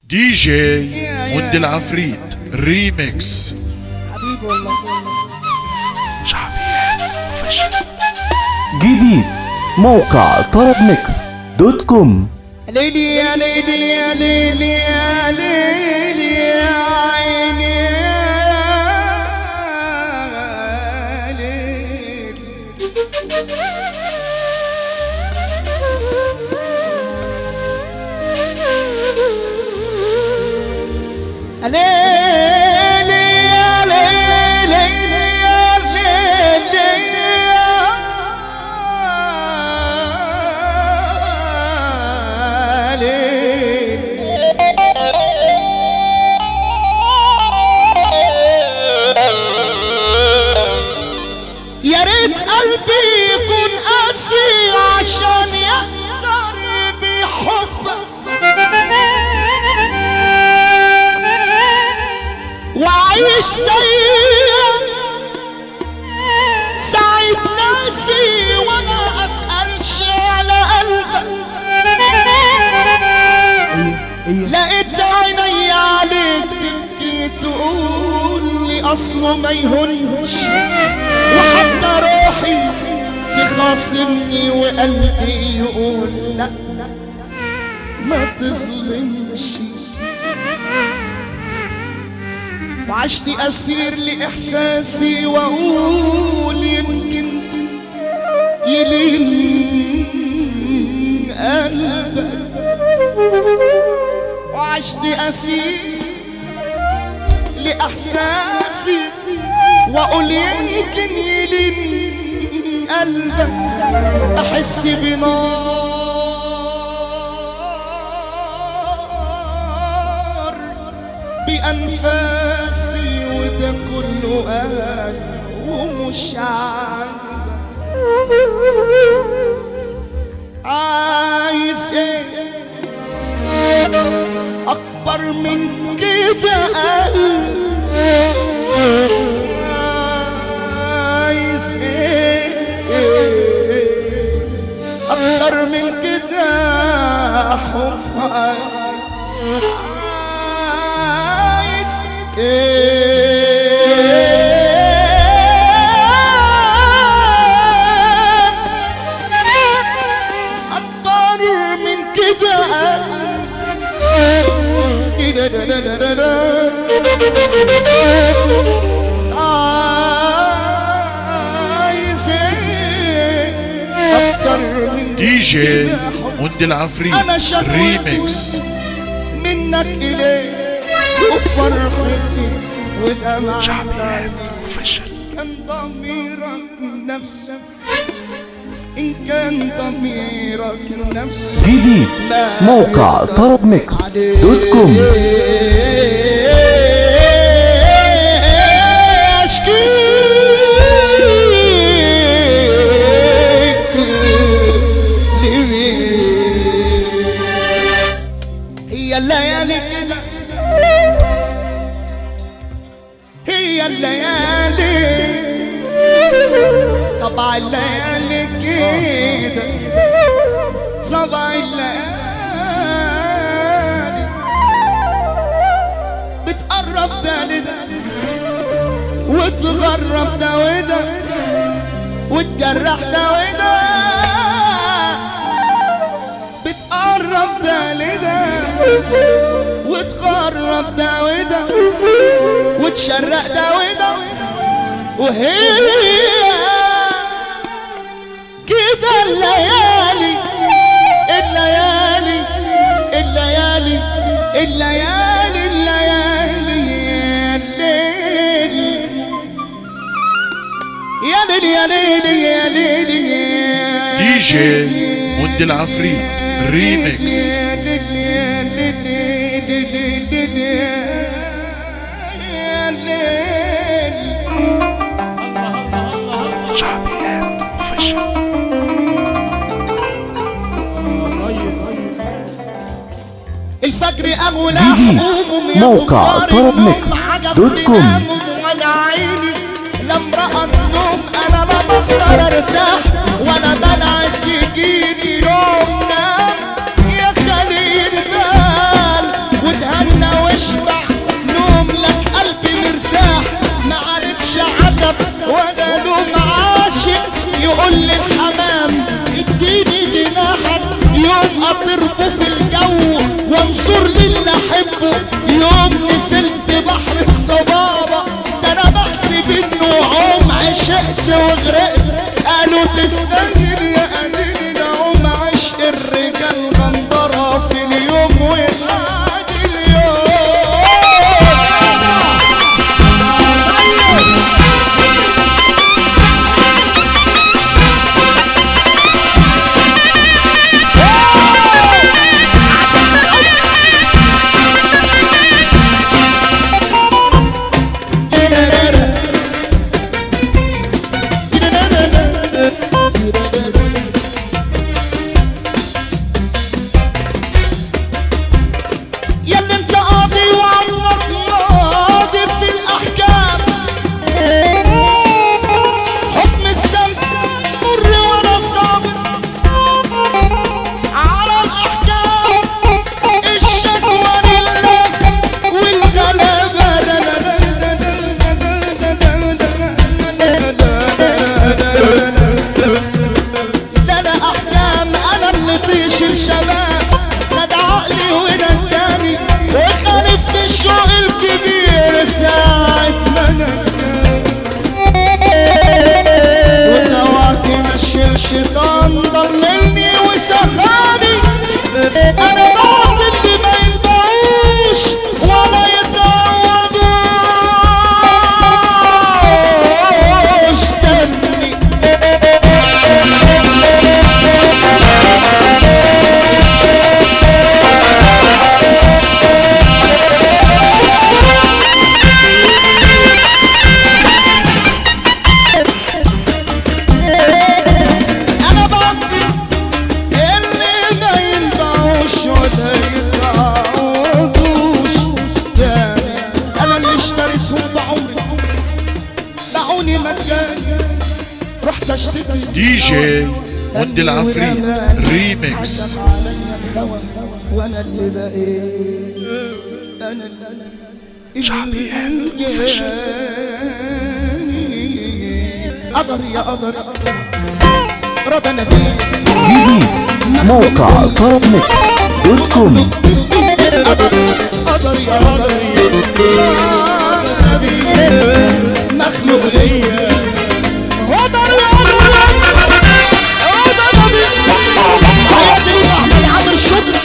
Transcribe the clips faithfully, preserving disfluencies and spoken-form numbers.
دي جي مند العفريت ريميكس. حبيبي والله شعبيات اوفيشال. جديد موقع طرب ميكس دوت كوم. ليلي يا ليلي يا ليلي يا ليلي يا عيني يا ليلي ليلي يا ليلي يا ليلي يا ليلي يا ريت قلبي يكون قاسي عشان يقدر بحبك وعيش زيك سعيد ناسي وما اسألش على قلبك. لقيت عيني عليك تبكي تقول لي اصله ما يهونش، وحتى روحي تخاصمني وقلبي يقول لا ما تظلمش. وعشت أسير لإحساسي وأقول يمكن يلين قلبك، وعشت أسير لإحساسي وأقول يمكن يلين قلبك. أحس بنار بأنفاسي وده كله قال ومش عاجبك. عايز ايه اكبر من كده قلب؟ عايز ايه اكتر من كده حب؟ أكبر من كده عايز أكتر من دي جي مند العفريت ريميكس. منك إليه وفرحتي ودمعتي شعبيات اوفيشال. كان ضميرك نفسك إن كان ضميرك نفسك. جديد موقع طرب ميكس دوت كوم. هي الليالي كده، هي الليالي طبع الليالي كده، طبع الليالي بتقرب ده لده وتغرب ده وده وتجرح ده وده، بتقرب ده لده وتقرب ده وده وتشرق ده وده. وهي كده الليالي الليالي الليالي الليالي الليالي يا ليل يا ليل يا ليل يا دي جي مند العفريت ريميكس. شعبيات اوفيشال. الفجر اغلى جديد موقع طرب ميكس دوت كوم. وانا عيني لم رأت نوم انا لا بصر ارتاح ولا بنعس يجيني نوم. نام يا خليل بال وادهن اطربه في الجو وانصر للي احبه. يوم نزلت بحر الصبابة ده انا بحسب انه عوم، عشقت وغرقت قالوا تستاهل يا قليل العوم. عشق الرجال غندرة في اليوم وبعد اليوم. الشيطان ضللني وسخاني، انا بعض اللي ما ينبعوش ولا يتعودوش تاني. دي جي ود العفريت ريميكس. وانا اللي بقيت انا شعبيات اوفيشال. قدر يا قدر رضا نبي جديد موقع طرب ميكس دوت كوم. قدر يا قدر نبي مخلوق ليا. قدر يا قدر قدر نبي حياتي احمد عامر الشطر.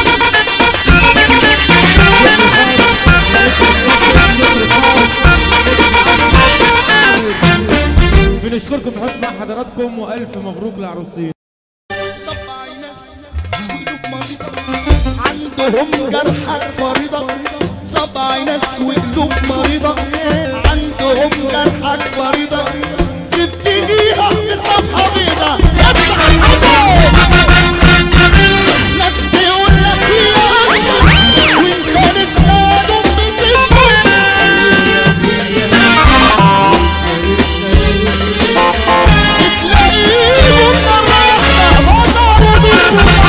بنشكركم بحسن مع حضراتكم والف مبروك للعروسين. طبعا ناس وقلوب مريضة عندهم جرحك فريضة. طبعا ناس وقلوب مريضة عندهم جرحك فريضة. تبتديها بصفحة بيضة ناس تقول لك يا اسود وانت لسه دوب بتفهم. بتلاقيهم مرة واحدة غدروا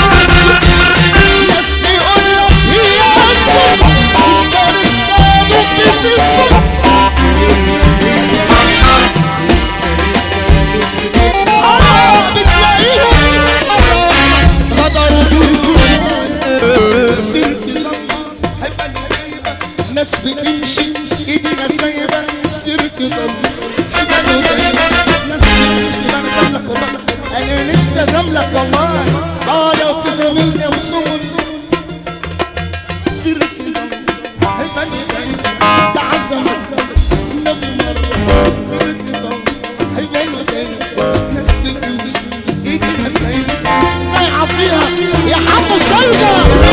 ناس تقول لك يا اسود وانت لسه دوب بتفهم. ناس بتمشي ايدينا سايبه سيرك ضل حبال ودايبه. ناس نفسي بنزل لك والله انا نفسي اجاملك والله. اه لو تزاملني وصول سيرك ضل حبال ودايبه. تعزم النبي مره سيرك ضل حبال ودايبه. ناس بتمشي ايدينا سايبه ضايعه فيها يا حمو سايبه.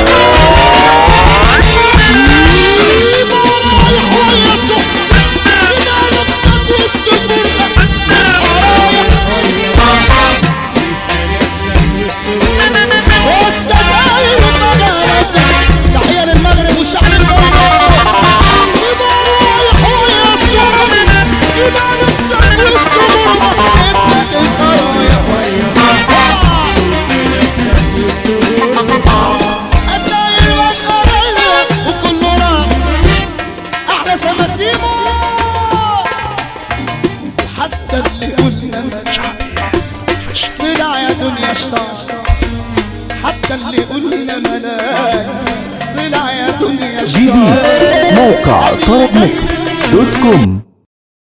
تحية للمغرب وشعب المغرب. يبقى رايح ويصير يبقى نفسك وسطهم ابنك انت رايح هتلاقي المغربية وكله راح احلى سماسيمو. حتى اللي قلنا طلع يا دنيا شطار. حتى اللي قلنا ملاك طلع يا دنيا جديد موقع طرب ميكس دوت كوم.